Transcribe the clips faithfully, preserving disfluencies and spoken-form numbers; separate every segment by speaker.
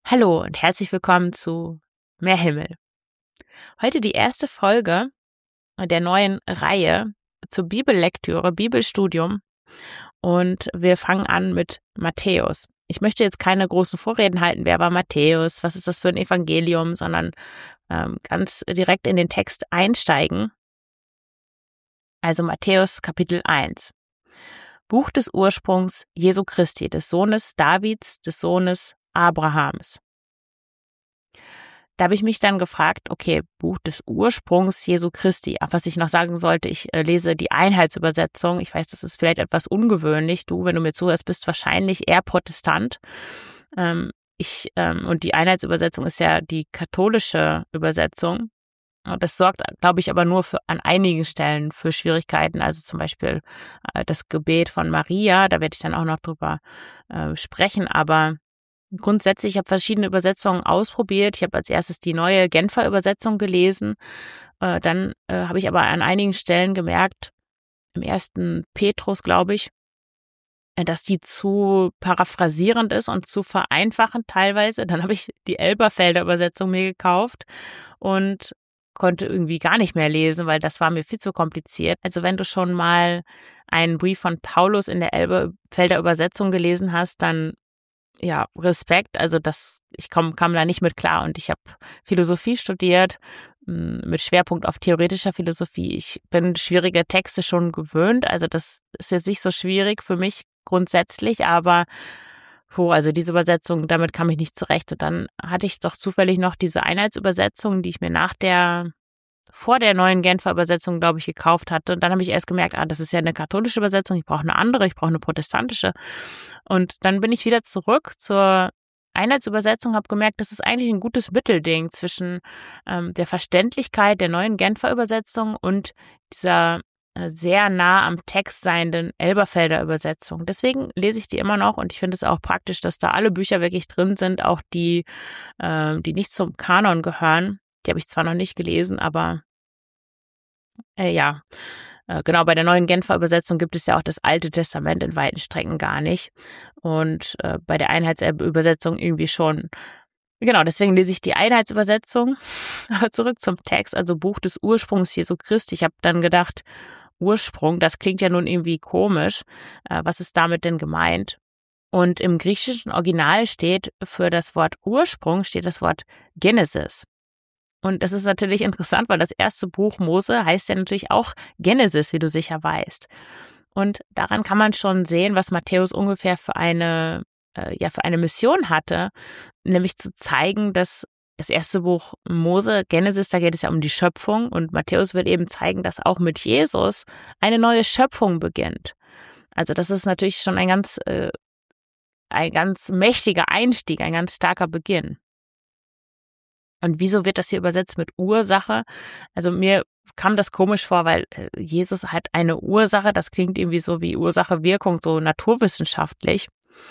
Speaker 1: Hallo und herzlich willkommen zu Mehr Himmel. Heute die erste Folge der neuen Reihe zur Bibellektüre, Bibelstudium, und wir fangen an mit Matthäus. Ich möchte jetzt keine großen Vorreden halten, wer war Matthäus, was ist das für ein Evangelium, sondern ähm, ganz direkt in den Text einsteigen. Also Matthäus Kapitel eins. Buch des Ursprungs Jesu Christi, des Sohnes Davids, des Sohnes Abrahams. Da habe ich mich dann gefragt, okay, Buch des Ursprungs Jesu Christi. Ach, was ich noch sagen sollte, ich äh, lese die Einheitsübersetzung. Ich weiß, das ist vielleicht etwas ungewöhnlich. Du, wenn du mir zuhörst, bist wahrscheinlich eher Protestant. Ähm, ich ähm, und die Einheitsübersetzung ist ja die katholische Übersetzung. Und das sorgt, glaube ich, aber nur für an einigen Stellen für Schwierigkeiten. Also zum Beispiel äh, das Gebet von Maria, da werde ich dann auch noch drüber äh, sprechen. Aber grundsätzlich, ich habe verschiedene Übersetzungen ausprobiert. Ich habe als erstes die neue Genfer Übersetzung gelesen. Äh, dann äh, habe ich aber an einigen Stellen gemerkt, im ersten Petrus, glaube ich, äh, dass die zu paraphrasierend ist und zu vereinfachend teilweise. Dann habe ich die Elberfelder Übersetzung mir gekauft und konnte irgendwie gar nicht mehr lesen, weil das war mir viel zu kompliziert. Also wenn du schon mal einen Brief von Paulus in der Elberfelder Übersetzung gelesen hast, dann ja, Respekt, also das, ich komm, kam da nicht mit klar und ich habe Philosophie studiert, mit Schwerpunkt auf theoretischer Philosophie. Ich bin schwierige Texte schon gewöhnt, also das ist jetzt nicht so schwierig für mich grundsätzlich, aber puh, also diese Übersetzung, damit kam ich nicht zurecht. Und dann hatte ich doch zufällig noch diese Einheitsübersetzung, die ich mir nach der vor der neuen Genfer Übersetzung, glaube ich, gekauft hatte. Und dann habe ich erst gemerkt, ah, das ist ja eine katholische Übersetzung, ich brauche eine andere, ich brauche eine protestantische. Und dann bin ich wieder zurück zur Einheitsübersetzung, habe gemerkt, das ist eigentlich ein gutes Mittelding zwischen ähm, der Verständlichkeit der neuen Genfer Übersetzung und dieser äh, sehr nah am Text seienden Elberfelder Übersetzung. Deswegen lese ich die immer noch und ich finde es auch praktisch, dass da alle Bücher wirklich drin sind, auch die, äh, die nicht zum Kanon gehören. Die habe ich zwar noch nicht gelesen, aber äh, ja, äh, genau, bei der neuen Genfer Übersetzung gibt es ja auch das Alte Testament in weiten Strecken gar nicht. Und äh, bei der Einheitsübersetzung irgendwie schon. Genau, deswegen lese ich die Einheitsübersetzung. Aber zurück zum Text, also Buch des Ursprungs Jesu Christi. Ich habe dann gedacht, Ursprung, das klingt ja nun irgendwie komisch. Äh, was ist damit denn gemeint? Und im griechischen Original steht für das Wort Ursprung, steht das Wort Genesis. Und das ist natürlich interessant, weil das erste Buch Mose heißt ja natürlich auch Genesis, wie du sicher weißt. Und daran kann man schon sehen, was Matthäus ungefähr für eine, äh, ja, für eine Mission hatte, nämlich zu zeigen, dass das erste Buch Mose, Genesis, da geht es ja um die Schöpfung und Matthäus wird eben zeigen, dass auch mit Jesus eine neue Schöpfung beginnt. Also das ist natürlich schon ein ganz, äh, ein ganz mächtiger Einstieg, ein ganz starker Beginn. Und wieso wird das hier übersetzt mit Ursache? Also mir kam das komisch vor, weil Jesus hat eine Ursache, das klingt irgendwie so wie Ursache-Wirkung, so naturwissenschaftlich.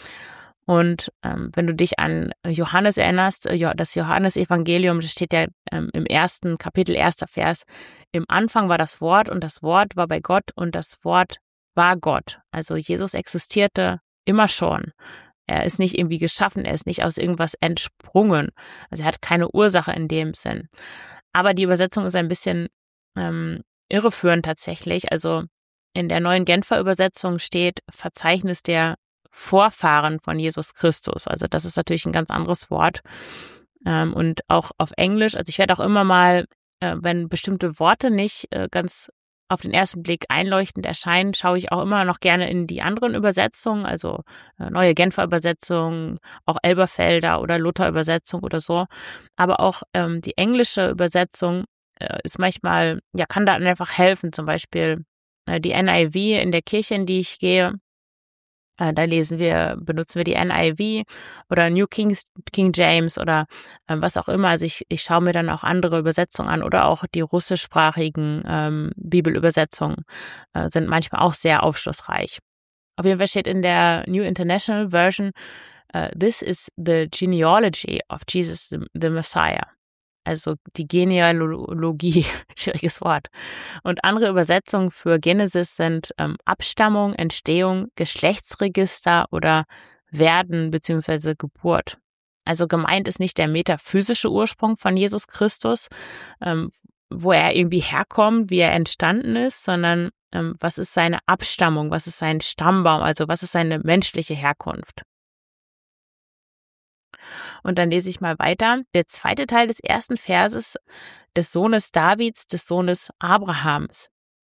Speaker 1: Und ähm, wenn du dich an Johannes erinnerst, das Johannesevangelium, das steht ja ähm, im ersten Kapitel, erster Vers, im Anfang war das Wort und das Wort war bei Gott und das Wort war Gott. Also Jesus existierte immer schon. Er ist nicht irgendwie geschaffen, er ist nicht aus irgendwas entsprungen. Also er hat keine Ursache in dem Sinn. Aber die Übersetzung ist ein bisschen ähm, irreführend tatsächlich. Also in der neuen Genfer Übersetzung steht Verzeichnis der Vorfahren von Jesus Christus. Also das ist natürlich ein ganz anderes Wort. Ähm, und auch auf Englisch, also ich werde auch immer mal, äh, wenn bestimmte Worte nicht äh, ganz auf den ersten Blick einleuchtend erscheinen, schaue ich auch immer noch gerne in die anderen Übersetzungen, also äh, neue Genfer Übersetzung, auch Elberfelder oder Luther Übersetzung oder so. Aber auch ähm, die englische Übersetzung äh, ist manchmal, ja, kann da einfach helfen. Zum Beispiel äh, die N I V in der Kirche, in die ich gehe. Äh, da lesen wir, benutzen wir die N I V oder New King, King James oder äh, was auch immer. Also ich, ich schaue mir dann auch andere Übersetzungen an oder auch die russischsprachigen ähm, Bibelübersetzungen äh, sind manchmal auch sehr aufschlussreich. Auf jeden Fall steht in der New International Version, uh, this is the genealogy of Jesus the, the Messiah. Also die Genealogie, schwieriges Wort. Und andere Übersetzungen für Genesis sind ähm, Abstammung, Entstehung, Geschlechtsregister oder Werden bzw. Geburt. Also gemeint ist nicht der metaphysische Ursprung von Jesus Christus, ähm, wo er irgendwie herkommt, wie er entstanden ist, sondern ähm, was ist seine Abstammung, was ist sein Stammbaum, also was ist seine menschliche Herkunft. Und dann lese ich mal weiter. Der zweite Teil des ersten Verses des Sohnes Davids, des Sohnes Abrahams.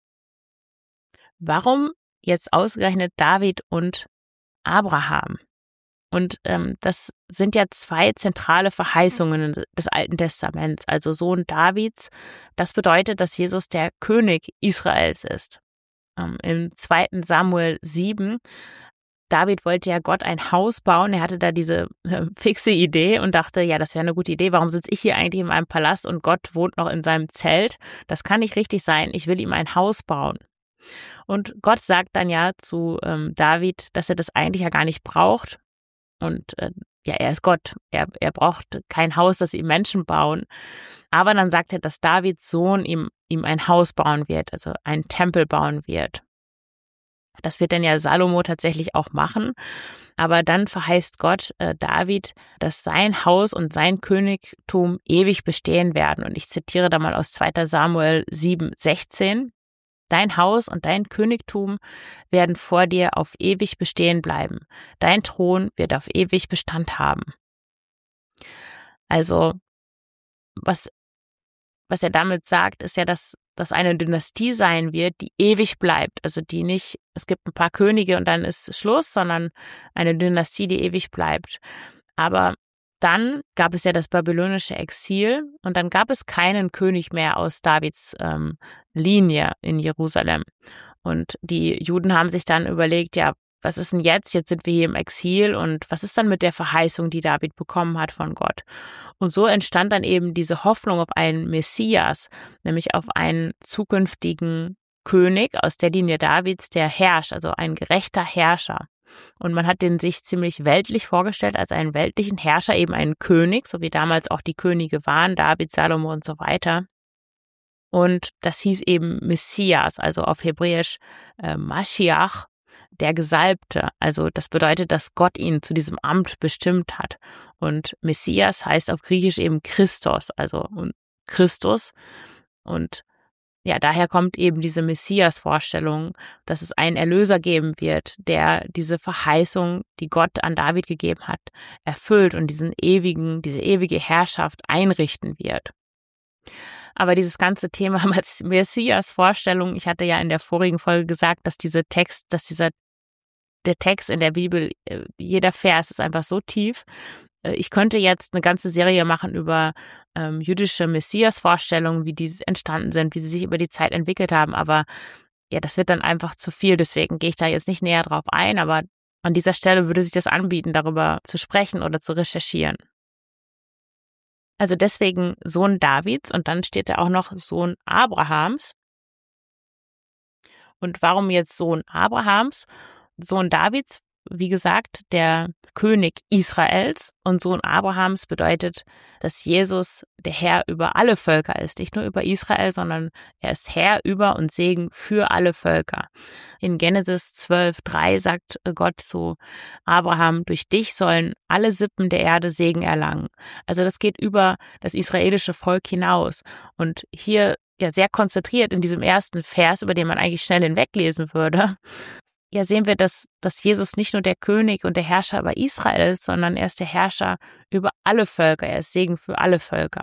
Speaker 1: Warum jetzt ausgerechnet David und Abraham? Und ähm, das sind ja zwei zentrale Verheißungen des Alten Testaments. Also Sohn Davids, das bedeutet, dass Jesus der König Israels ist. Ähm, Im zweiten Samuel sieben, David wollte ja Gott ein Haus bauen. Er hatte da diese äh, fixe Idee und dachte, ja, das wäre eine gute Idee. Warum sitze ich hier eigentlich in meinem Palast und Gott wohnt noch in seinem Zelt? Das kann nicht richtig sein. Ich will ihm ein Haus bauen. Und Gott sagt dann ja zu ähm, David, dass er das eigentlich ja gar nicht braucht. Und äh, ja, er ist Gott. Er, er braucht kein Haus, das ihm Menschen bauen. Aber dann sagt er, dass Davids Sohn ihm, ihm ein Haus bauen wird, also einen Tempel bauen wird. Das wird dann ja Salomo tatsächlich auch machen. Aber dann verheißt Gott äh, David, dass sein Haus und sein Königtum ewig bestehen werden. Und ich zitiere da mal aus zweiter Samuel sieben sechzehn. Dein Haus und dein Königtum werden vor dir auf ewig bestehen bleiben. Dein Thron wird auf ewig Bestand haben. Also, was, was er damit sagt, ist ja, dass das eine Dynastie sein wird, die ewig bleibt. Also die nicht, es gibt ein paar Könige und dann ist Schluss, sondern eine Dynastie, die ewig bleibt. Aber dann gab es ja das babylonische Exil und dann gab es keinen König mehr aus Davids ähm, Linie in Jerusalem. Und die Juden haben sich dann überlegt, ja, was ist denn jetzt? Jetzt sind wir hier im Exil und was ist dann mit der Verheißung, die David bekommen hat von Gott? Und so entstand dann eben diese Hoffnung auf einen Messias, nämlich auf einen zukünftigen König aus der Linie Davids, der herrscht, also ein gerechter Herrscher. Und man hat den sich ziemlich weltlich vorgestellt, als einen weltlichen Herrscher, eben einen König, so wie damals auch die Könige waren, David, Salomo und so weiter. Und das hieß eben Messias, also auf Hebräisch äh, Mashiach, der Gesalbte. Also das bedeutet, dass Gott ihn zu diesem Amt bestimmt hat. Und Messias heißt auf Griechisch eben Christos, also Christus. Und ja, daher kommt eben diese Messias-Vorstellung, dass es einen Erlöser geben wird, der diese Verheißung, die Gott an David gegeben hat, erfüllt und diesen ewigen, diese ewige Herrschaft einrichten wird. Aber dieses ganze Thema Messias-Vorstellung, ich hatte ja in der vorigen Folge gesagt, dass diese Text, dass dieser der Text in der Bibel, jeder Vers ist einfach so tief. Ich könnte jetzt eine ganze Serie machen über ähm, jüdische Messias-Vorstellungen, wie die entstanden sind, wie sie sich über die Zeit entwickelt haben. Aber ja, das wird dann einfach zu viel. Deswegen gehe ich da jetzt nicht näher drauf ein. Aber an dieser Stelle würde sich das anbieten, darüber zu sprechen oder zu recherchieren. Also deswegen Sohn Davids und dann steht da auch noch Sohn Abrahams. Und warum jetzt Sohn Abrahams? Sohn Davids, wie gesagt, der König Israels und Sohn Abrahams bedeutet, dass Jesus der Herr über alle Völker ist. Nicht nur über Israel, sondern er ist Herr über und Segen für alle Völker. In Genesis zwölf drei sagt Gott zu Abraham, durch dich sollen alle Sippen der Erde Segen erlangen. Also das geht über das israelische Volk hinaus. Und hier ja sehr konzentriert in diesem ersten Vers, über den man eigentlich schnell hinweglesen würde, ja, sehen wir, dass, dass Jesus nicht nur der König und der Herrscher über Israel ist, sondern er ist der Herrscher über alle Völker. Er ist Segen für alle Völker.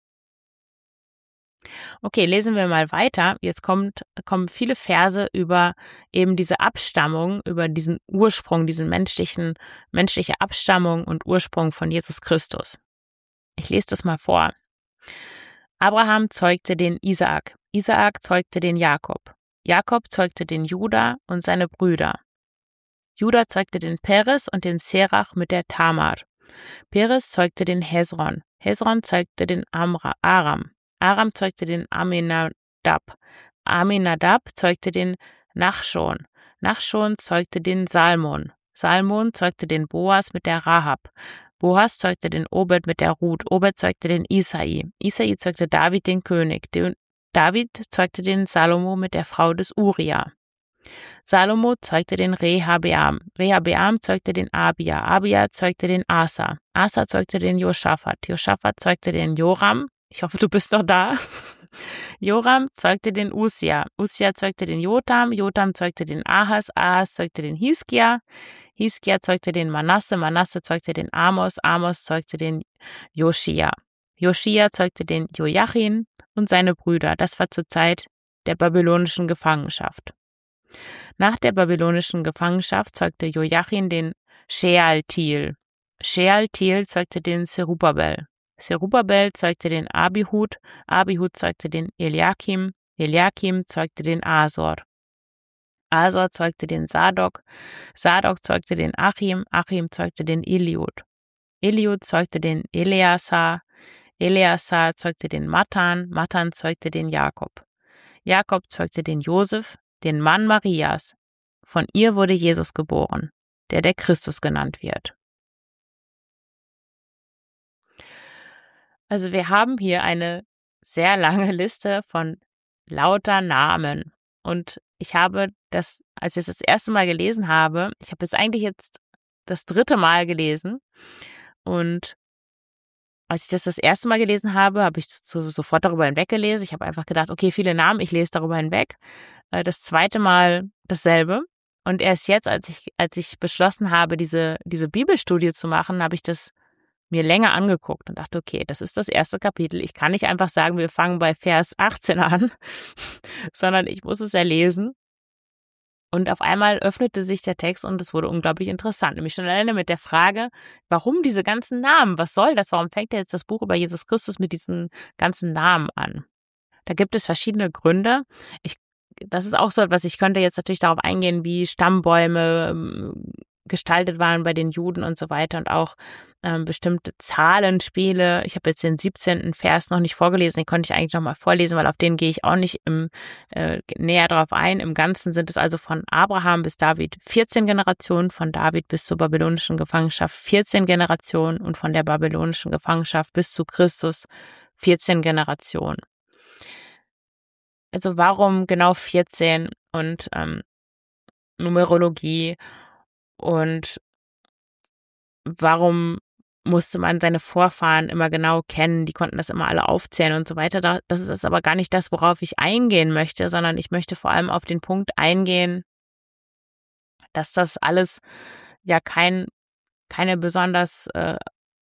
Speaker 1: Okay, lesen wir mal weiter. Jetzt kommt, kommen viele Verse über eben diese Abstammung, über diesen Ursprung, diesen menschlichen, menschliche Abstammung und Ursprung von Jesus Christus. Ich lese das mal vor. Abraham zeugte den Isaak. Isaak zeugte den Jakob. Jakob zeugte den Juda und seine Brüder. Juda zeugte den Peres und den Serach mit der Tamar. Peres zeugte den Hezron. Hezron zeugte den Amra, Aram. Aram zeugte den Aminadab. Aminadab zeugte den Nachschon. Nachschon zeugte den Salmon. Salmon zeugte den Boas mit der Rahab. Boas zeugte den Obed mit der Ruth. Obed zeugte den Isai. Isai zeugte David den König. Den David zeugte den Salomo mit der Frau des Uria. Salomo zeugte den Rehabeam. Rehabeam zeugte den Abia. Abia zeugte den Asa. Asa zeugte den Josaphat. Josaphat zeugte den Joram. Ich hoffe, du bist noch da. Joram zeugte den Usia. Usia zeugte den Jotam. Jotam zeugte den Ahas. Ahas zeugte den Hiskia. Hiskia zeugte den Manasse. Manasse zeugte den Amos. Amos zeugte den Joschia. Joschia zeugte den Joachim und seine Brüder. Das war zur Zeit der babylonischen Gefangenschaft. Nach der babylonischen Gefangenschaft zeugte Joachim den Shealtiel. Shealtiel zeugte den Zerubabel. Zerubabel zeugte den Abihud. Abihud zeugte den Eliakim. Eliakim zeugte den Asor. Asor zeugte den Sadok. Sadok zeugte den Achim. Achim zeugte den Eliud. Eliud zeugte den Eleazar. Eleazar zeugte den Matan. Matan zeugte den Jakob. Jakob zeugte den Josef, den Mann Marias. Von ihr wurde Jesus geboren, der der Christus genannt wird. Also wir haben hier eine sehr lange Liste von lauter Namen. Und ich habe das, als ich es das erste Mal gelesen habe, ich habe es eigentlich jetzt das dritte Mal gelesen. Und als ich das das erste Mal gelesen habe, habe ich so, sofort darüber hinweggelesen. Ich habe einfach gedacht, okay, viele Namen, ich lese darüber hinweg. Das zweite Mal dasselbe. Und erst jetzt, als ich, als ich beschlossen habe, diese, diese Bibelstudie zu machen, habe ich das mir länger angeguckt und dachte, okay, das ist das erste Kapitel. Ich kann nicht einfach sagen, wir fangen bei Vers achtzehn an, sondern ich muss es ja lesen. Und auf einmal öffnete sich der Text und es wurde unglaublich interessant. Nämlich schon alleine mit der Frage, warum diese ganzen Namen? Was soll das? Warum fängt jetzt das Buch über Jesus Christus mit diesen ganzen Namen an? Da gibt es verschiedene Gründe. Ich, das ist auch so etwas, ich könnte jetzt natürlich darauf eingehen, wie Stammbäume ähm, gestaltet waren bei den Juden und so weiter und auch ähm, bestimmte Zahlenspiele. Ich habe jetzt den siebzehnten Vers noch nicht vorgelesen, den konnte ich eigentlich noch mal vorlesen, weil auf den gehe ich auch nicht im, äh, näher drauf ein. Im Ganzen sind es also von Abraham bis David vierzehn Generationen, von David bis zur babylonischen Gefangenschaft vierzehn Generationen und von der babylonischen Gefangenschaft bis zu Christus vierzehn Generationen. Also warum genau vierzehn und ähm, Numerologie und warum musste man seine Vorfahren immer genau kennen, die konnten das immer alle aufzählen und so weiter. Das ist aber gar nicht das, worauf ich eingehen möchte, sondern ich möchte vor allem auf den Punkt eingehen, dass das alles ja kein keine besonders äh,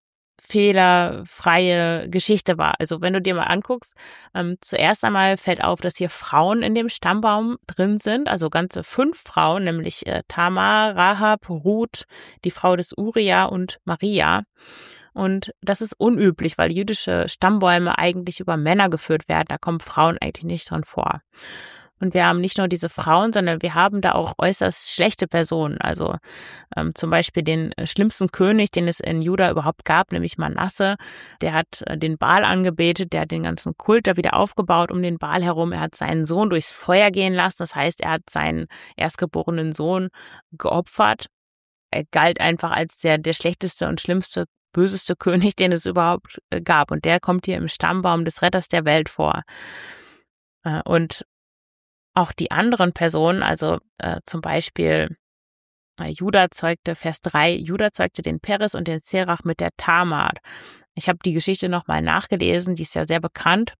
Speaker 1: fehlerfreie Geschichte war. Also wenn du dir mal anguckst, ähm, zuerst einmal fällt auf, dass hier Frauen in dem Stammbaum drin sind, also ganze fünf Frauen, nämlich äh, Tamar, Rahab, Ruth, die Frau des Uria und Maria. Und das ist unüblich, weil jüdische Stammbäume eigentlich über Männer geführt werden. Da kommen Frauen eigentlich nicht drin vor. Und wir haben nicht nur diese Frauen, sondern wir haben da auch äußerst schlechte Personen. Also ähm, zum Beispiel den äh, schlimmsten König, den es in Juda überhaupt gab, nämlich Manasse. Der hat äh, den Baal angebetet, der hat den ganzen Kult da wieder aufgebaut um den Baal herum. Er hat seinen Sohn durchs Feuer gehen lassen. Das heißt, er hat seinen erstgeborenen Sohn geopfert. Er galt einfach als der, der schlechteste und schlimmste, böseste König, den es überhaupt äh, gab. Und der kommt hier im Stammbaum des Retters der Welt vor. Äh, und auch die anderen Personen, also äh, zum Beispiel äh, Juda zeugte, Vers drei, Juda zeugte den Peres und den Zerach mit der Tamar. Ich habe die Geschichte nochmal nachgelesen, die ist ja sehr bekannt.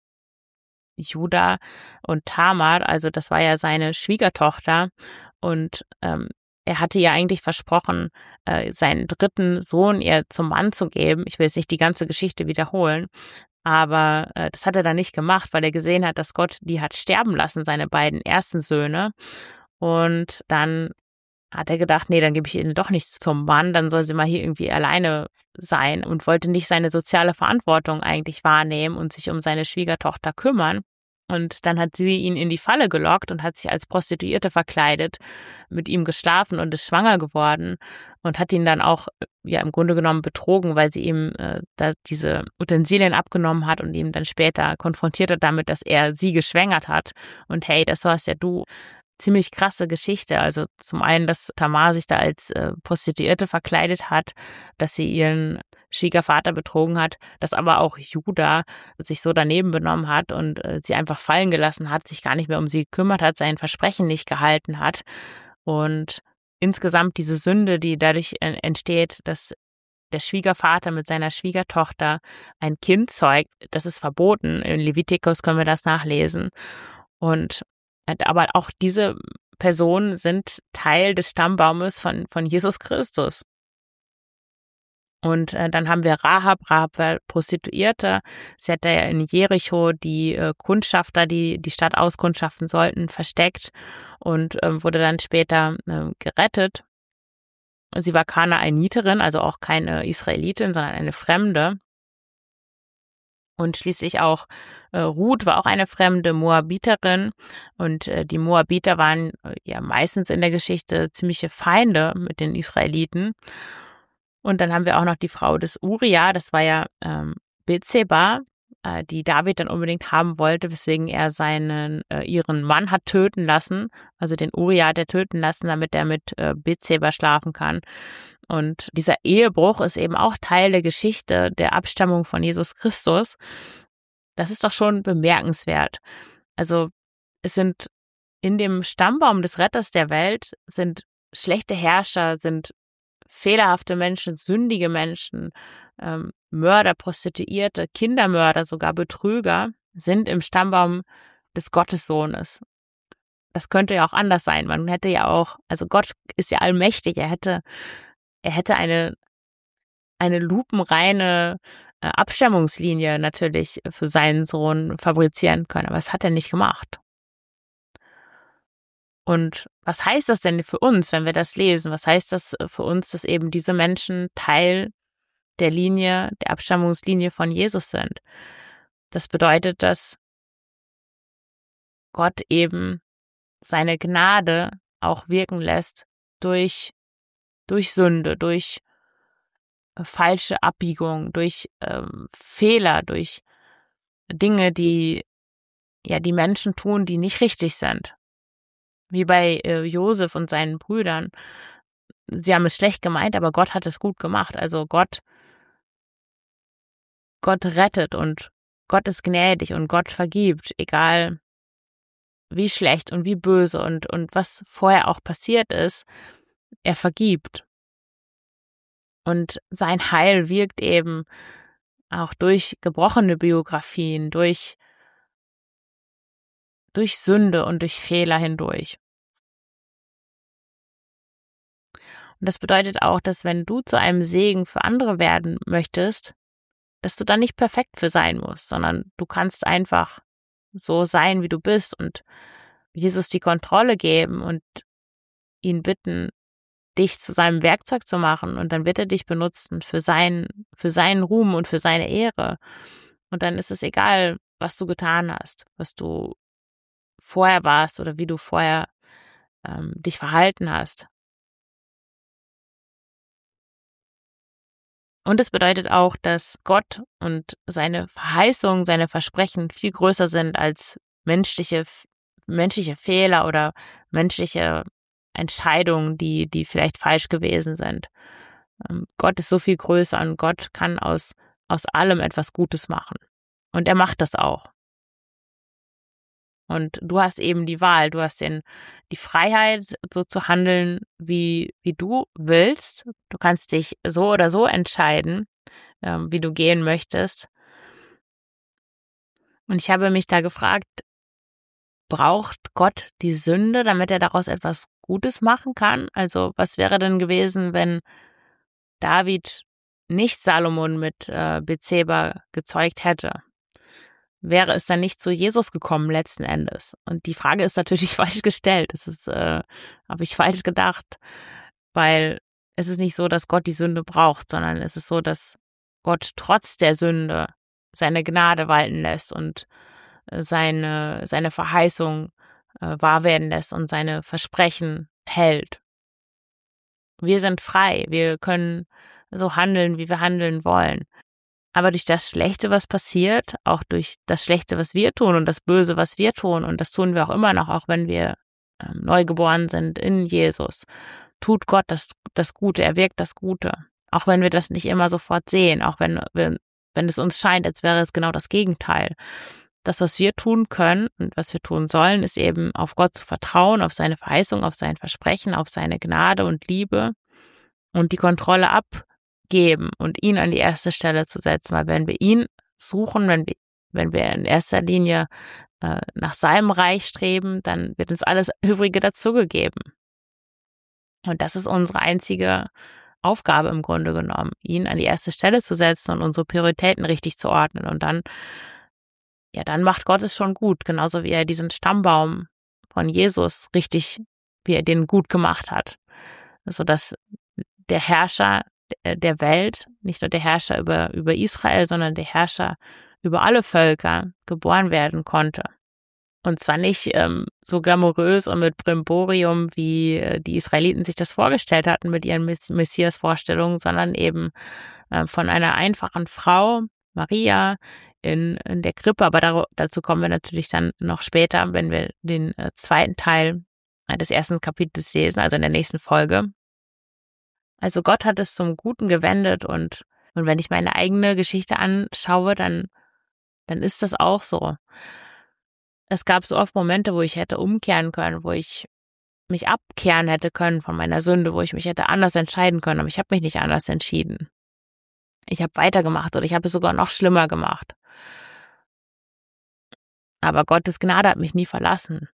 Speaker 1: Juda und Tamar, also das war ja seine Schwiegertochter und ähm, er hatte ja eigentlich versprochen, äh, seinen dritten Sohn ihr zum Mann zu geben. Ich will jetzt nicht die ganze Geschichte wiederholen. Aber äh, das hat er dann nicht gemacht, weil er gesehen hat, dass Gott die hat sterben lassen, seine beiden ersten Söhne. Und dann hat er gedacht, nee, dann gebe ich ihnen doch nichts zum Mann, dann soll sie mal hier irgendwie alleine sein und wollte nicht seine soziale Verantwortung eigentlich wahrnehmen und sich um seine Schwiegertochter kümmern. Und dann hat sie ihn in die Falle gelockt und hat sich als Prostituierte verkleidet, mit ihm geschlafen und ist schwanger geworden und hat ihn dann auch ja im Grunde genommen betrogen, weil sie ihm äh, da diese Utensilien abgenommen hat und ihm dann später konfrontiert hat damit, dass er sie geschwängert hat. Und hey, das warst ja du. ziemlich krasse Geschichte. Also zum einen, dass Tamar sich da als äh, Prostituierte verkleidet hat, dass sie ihren Schwiegervater betrogen hat, dass aber auch Judah sich so daneben benommen hat und äh, sie einfach fallen gelassen hat, sich gar nicht mehr um sie gekümmert hat, sein Versprechen nicht gehalten hat. Und insgesamt diese Sünde, die dadurch äh, entsteht, dass der Schwiegervater mit seiner Schwiegertochter ein Kind zeugt, das ist verboten. In Levitikus können wir das nachlesen. Und aber auch diese Personen sind Teil des Stammbaumes von, von Jesus Christus. Und äh, dann haben wir Rahab, Rahab war Prostituierte. Sie hat da ja in Jericho die äh, Kundschafter, die die Stadt auskundschaften sollten, versteckt und äh, wurde dann später äh, gerettet. Sie war Kanaaniterin, also auch keine Israelitin, sondern eine Fremde. Und schließlich auch äh, Ruth war auch eine fremde Moabiterin. Und äh, die Moabiter waren äh, ja meistens in der Geschichte ziemliche Feinde mit den Israeliten. Und dann haben wir auch noch die Frau des Uria, das war ja ähm, Bethseba, äh, die David dann unbedingt haben wollte, weswegen er seinen äh, ihren Mann hat töten lassen. Also den Uria hat er töten lassen, damit er mit äh, Bethseba schlafen kann. Und dieser Ehebruch ist eben auch Teil der Geschichte der Abstammung von Jesus Christus. Das ist doch schon bemerkenswert. Also es sind in dem Stammbaum des Retters der Welt sind schlechte Herrscher, sind fehlerhafte Menschen, sündige Menschen, ähm, Mörder, Prostituierte, Kindermörder, sogar Betrüger, sind im Stammbaum des Gottessohnes. Das könnte ja auch anders sein. Man hätte ja auch, also Gott ist ja allmächtig, er hätte Er hätte eine, eine lupenreine äh, Abstammungslinie natürlich für seinen Sohn fabrizieren können, aber das hat er nicht gemacht. Und was heißt das denn für uns, wenn wir das lesen? Was heißt das für uns, dass eben diese Menschen Teil der Linie, der Abstammungslinie von Jesus sind? Das bedeutet, dass Gott eben seine Gnade auch wirken lässt durch, durch Sünde, durch falsche Abbiegung, durch ähm, Fehler, durch Dinge, die ja die Menschen tun, die nicht richtig sind. Wie bei äh, Josef und seinen Brüdern. Sie haben es schlecht gemeint, aber Gott hat es gut gemacht. Also Gott, Gott rettet und Gott ist gnädig und Gott vergibt, egal wie schlecht und wie böse und, und was vorher auch passiert ist, er vergibt. Und sein Heil wirkt eben auch durch gebrochene Biografien, durch, durch Sünde und durch Fehler hindurch. Und das bedeutet auch, dass wenn du zu einem Segen für andere werden möchtest, dass du dann nicht perfekt für sein musst, sondern du kannst einfach so sein, wie du bist und Jesus die Kontrolle geben und ihn bitten, dich zu seinem Werkzeug zu machen, und dann wird er dich benutzen für seinen, für seinen Ruhm und für seine Ehre. Und dann ist es egal, was du getan hast, was du vorher warst oder wie du vorher ähm, dich verhalten hast. Und es bedeutet auch, dass Gott und seine Verheißungen, seine Versprechen viel größer sind als menschliche, menschliche Fehler oder menschliche Entscheidungen, die, die vielleicht falsch gewesen sind. Gott ist so viel größer und Gott kann aus, aus allem etwas Gutes machen. Und er macht das auch. Und du hast eben die Wahl, du hast den, die Freiheit, so zu handeln, wie, wie du willst. Du kannst dich so oder so entscheiden, ähm, wie du gehen möchtest. Und ich habe mich da gefragt, braucht Gott die Sünde, damit er daraus etwas Gutes machen kann? Also was wäre denn gewesen, wenn David nicht Salomon mit äh, Bethseba gezeugt hätte? Wäre es dann nicht zu Jesus gekommen letzten Endes? Und die Frage ist natürlich falsch gestellt. Das ist, äh, habe ich falsch gedacht, weil es ist nicht so, dass Gott die Sünde braucht, sondern es ist so, dass Gott trotz der Sünde seine Gnade walten lässt und seine, seine Verheißung äh, wahr werden lässt und seine Versprechen hält. Wir sind frei, wir können so handeln, wie wir handeln wollen. Aber durch das Schlechte, was passiert, auch durch das Schlechte, was wir tun und das Böse, was wir tun, und das tun wir auch immer noch, auch wenn wir ähm, neugeboren sind in Jesus, tut Gott das, das Gute, er wirkt das Gute. Auch wenn wir das nicht immer sofort sehen, auch wenn, wenn, wenn es uns scheint, als wäre es genau das Gegenteil. Das, was wir tun können und was wir tun sollen, ist eben auf Gott zu vertrauen, auf seine Verheißung, auf sein Versprechen, auf seine Gnade und Liebe und die Kontrolle abgeben und ihn an die erste Stelle zu setzen. Weil wenn wir ihn suchen, wenn wir, wenn wir in erster Linie äh, nach seinem Reich streben, dann wird uns alles Übrige dazugegeben. Und das ist unsere einzige Aufgabe im Grunde genommen, ihn an die erste Stelle zu setzen und unsere Prioritäten richtig zu ordnen. Und dann Ja, dann macht Gott es schon gut, genauso wie er diesen Stammbaum von Jesus richtig, wie er den gut gemacht hat. So dass der Herrscher der Welt, nicht nur der Herrscher über, über Israel, sondern der Herrscher über alle Völker geboren werden konnte. Und zwar nicht ähm, so glamourös und mit Brimborium, wie äh, die Israeliten sich das vorgestellt hatten mit ihren Messias-Vorstellungen, sondern eben äh, von einer einfachen Frau, Maria, in, in der Krippe, aber dar- dazu kommen wir natürlich dann noch später, wenn wir den äh, zweiten Teil äh, des ersten Kapitels lesen, also in der nächsten Folge. Also Gott hat es zum Guten gewendet und, und wenn ich meine eigene Geschichte anschaue, dann, dann ist das auch so. Es gab so oft Momente, wo ich hätte umkehren können, wo ich mich abkehren hätte können von meiner Sünde, wo ich mich hätte anders entscheiden können, aber ich habe mich nicht anders entschieden. Ich habe weitergemacht oder ich habe es sogar noch schlimmer gemacht. Aber Gottes Gnade hat mich nie verlassen.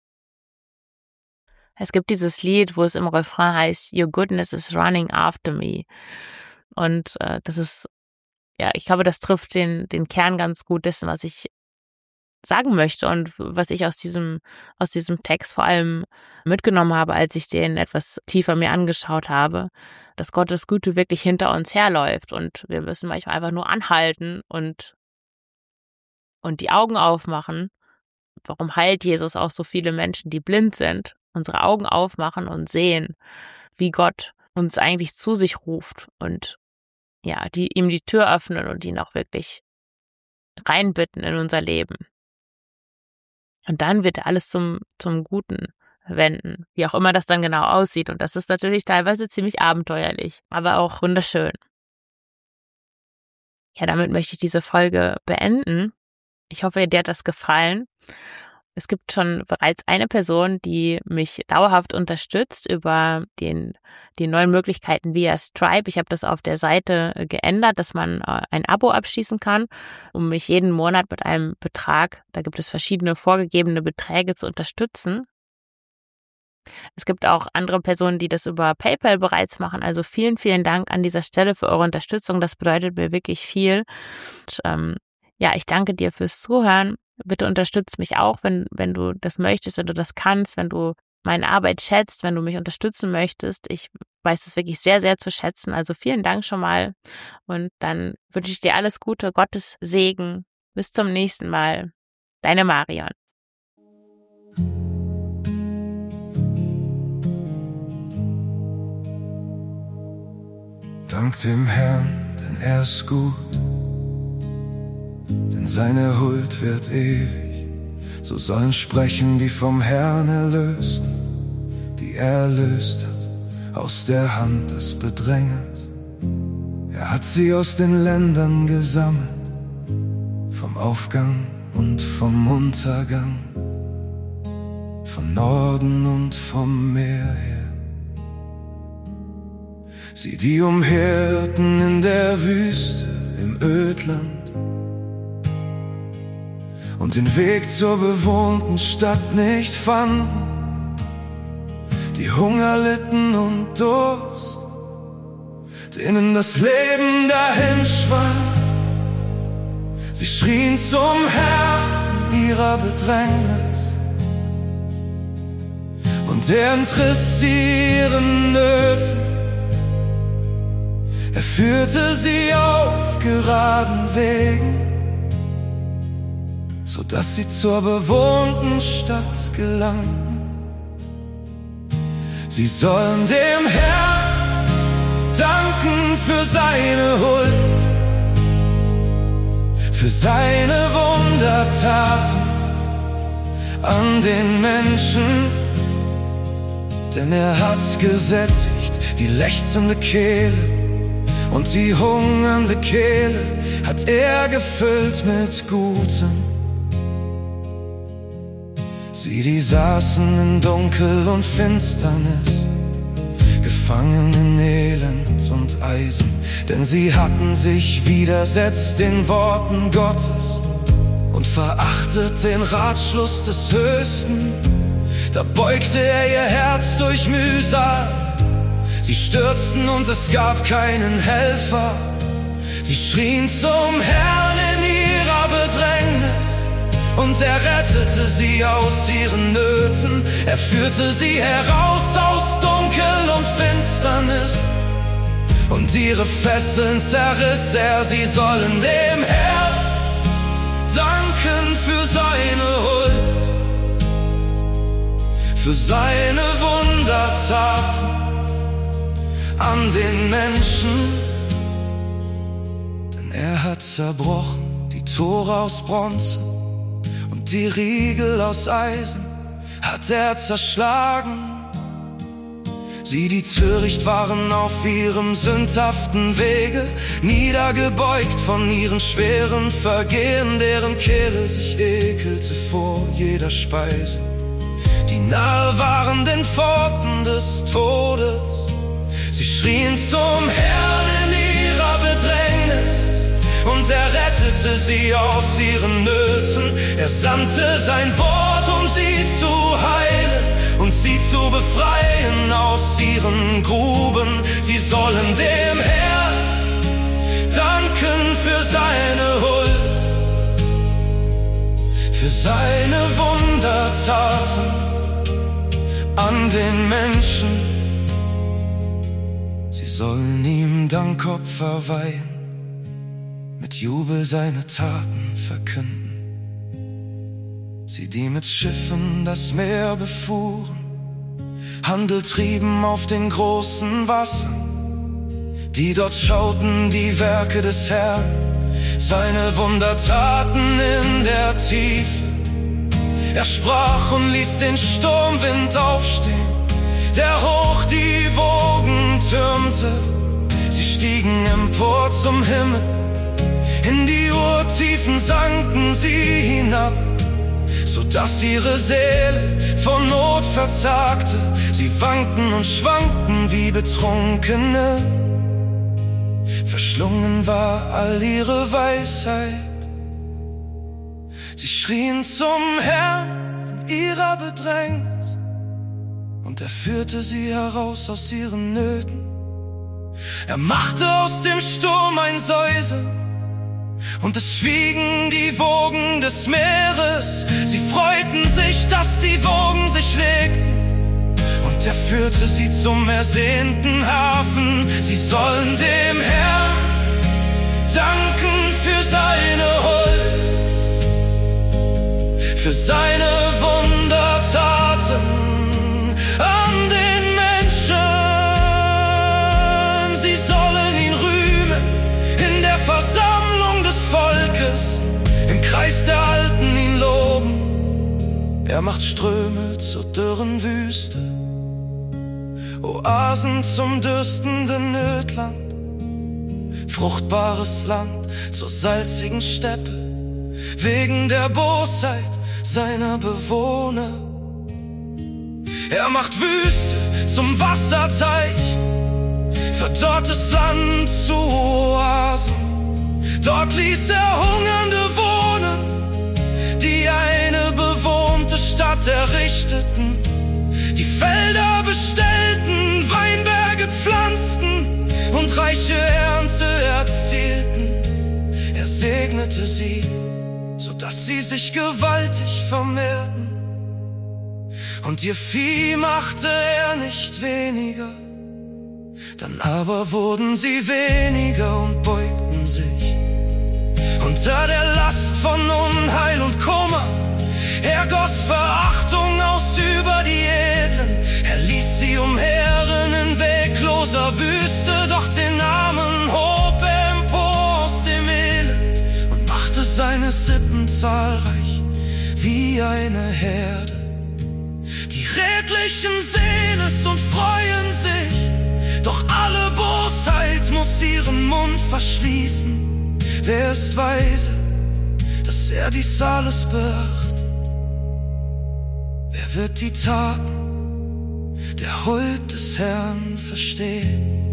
Speaker 1: Es gibt dieses Lied, wo es im Refrain heißt, Your goodness is running after me. Und äh, das ist, ja, ich glaube, das trifft den, den Kern ganz gut dessen, was ich sagen möchte und was ich aus diesem, aus diesem Text vor allem mitgenommen habe, als ich den etwas tiefer mir angeschaut habe, dass Gottes Güte wirklich hinter uns herläuft und wir müssen manchmal einfach nur anhalten und, und die Augen aufmachen. Warum heilt Jesus auch so viele Menschen, die blind sind? Unsere Augen aufmachen und sehen, wie Gott uns eigentlich zu sich ruft und ja, die ihm die Tür öffnen und ihn auch wirklich reinbitten in unser Leben. Und dann wird er alles zum, zum Guten wenden, wie auch immer das dann genau aussieht. Und das ist natürlich teilweise ziemlich abenteuerlich, aber auch wunderschön. Ja, damit möchte ich diese Folge beenden. Ich hoffe, dir hat das gefallen. Es gibt schon bereits eine Person, die mich dauerhaft unterstützt über den, die neuen Möglichkeiten via Stripe. Ich habe das auf der Seite geändert, dass man ein Abo abschließen kann, um mich jeden Monat mit einem Betrag, da gibt es verschiedene vorgegebene Beträge, zu unterstützen. Es gibt auch andere Personen, die das über PayPal bereits machen. Also vielen, vielen Dank an dieser Stelle für eure Unterstützung. Das bedeutet mir wirklich viel. Und, ähm, ja, ich danke dir fürs Zuhören. Bitte unterstütz mich auch, wenn, wenn du das möchtest, wenn du das kannst, wenn du meine Arbeit schätzt, wenn du mich unterstützen möchtest. Ich weiß es wirklich sehr, sehr zu schätzen. Also vielen Dank schon mal. Und dann wünsche ich dir alles Gute, Gottes Segen. Bis zum nächsten Mal. Deine Marion.
Speaker 2: Dank dem Herrn, denn er ist gut. Denn seine Huld wird ewig, so sollen sprechen die vom Herrn Erlösten, die er erlöst hat aus der Hand des Bedrängers. Er hat sie aus den Ländern gesammelt, vom Aufgang und vom Untergang, von Norden und vom Meer her. Sie, die umherten in der Wüste, im Ödland, und den Weg zur bewohnten Stadt nicht fanden, die Hunger litten und Durst, denen das Leben dahin schwand. Sie schrien zum Herrn in ihrer Bedrängnis, und er entriss sie ihren Nöten. Er führte sie auf geraden Wegen, so dass sie zur bewohnten Stadt gelangten. Sie sollen dem Herrn danken für seine Huld, für seine Wundertaten an den Menschen, Denn er hat gesättigt die lechzende Kehle, und die hungernde Kehle hat er gefüllt mit Gutem. Sie, die saßen in Dunkel und Finsternis, gefangen in Elend und Eisen, denn sie hatten sich widersetzt den Worten Gottes und verachtet den Ratschluss des Höchsten. Da beugte er ihr Herz durch Mühsal. Sie stürzten und es gab keinen Helfer. Sie schrien zum Herrn in ihrer Bedrängnis, und er rettete sie aus ihren Nöten. Er führte sie heraus aus Dunkel und Finsternis, und ihre Fesseln zerriss er. Sie sollen dem Herrn danken für seine Huld, für seine Wundertaten an den Menschen. Denn er hat zerbrochen die Tore aus Bronze, und die Riegel aus Eisen hat er zerschlagen. Sie, die töricht waren auf ihrem sündhaften Wege, niedergebeugt von ihren schweren Vergehen, deren Kehle sich ekelte vor jeder Speise, die nahe waren den Pforten des Todes. Sie schrien zum Herrn in ihrer Bedrängnis, und er rettete sie aus ihren Nöten. Er sandte sein Wort, um sie zu heilen und sie zu befreien aus ihren Gruben. Sie sollen dem Herrn danken für seine Huld, für seine Wundertaten an den Menschen. Sie sollen ihm Dankopfer weihen, mit Jubel seine Taten verkünden. Sie, die mit Schiffen das Meer befuhren, Handel trieben auf den großen Wassern, die dort schauten die Werke des Herrn, seine Wundertaten in der Tiefe. Er sprach und ließ den Sturmwind aufstehen, der hoch die Wogen türmte. Sie stiegen empor zum Himmel, in die Urtiefen sanken sie hinab, so dass ihre Seele vor Not verzagte. Sie wankten und schwankten wie Betrunkene. Verschlungen war all ihre Weisheit. Sie schrien zum Herrn in ihrer Bedrängnis, und er führte sie heraus aus ihren Nöten. Er machte aus dem Sturm ein Säuseln, und es schwiegen die Wogen des Meeres. Sie freuten sich, dass die Wogen sich legten, und er führte sie zum ersehnten Hafen. Sie sollen dem Herrn danken für seine Huld, für seine Wundertaten an den Menschen. Sie sollen ihn rühmen in der Versammlung des Volkes, im Kreis der Alten ihn loben. Er macht Ströme zur dürren Wüste, Oasen zum dürstenden Ödland, fruchtbares Land zur salzigen Steppe, wegen der Bosheit seiner Bewohner. Er macht Wüste zum Wasserteich, verdorrtes Land zu Oasen. Dort ließ er Hungernde wohnen, die eine bewohnte Stadt errichteten, die Felder bestellten, Weinberge pflanzten und reiche Ernte erzielten. Er segnete sie, sodass sie sich gewaltig vermehrten, und ihr Vieh machte er nicht weniger. Dann aber wurden sie weniger und beugten sich unter der Last von Unheil und Kummer. Er goss Verachtung aus über die Edlen, er ließ sie umheeren in wegloser Wüste, doch den Namen hob er empor aus dem Elend und machte seine Sippen zahlreich wie eine Herde. Die Redlichen Jugendlichen sehen es und freuen sich, doch alle Bosheit muss ihren Mund verschließen. Wer ist weise, dass er dies alles beachtet? Wer wird die Taten der Huld des Herrn verstehen?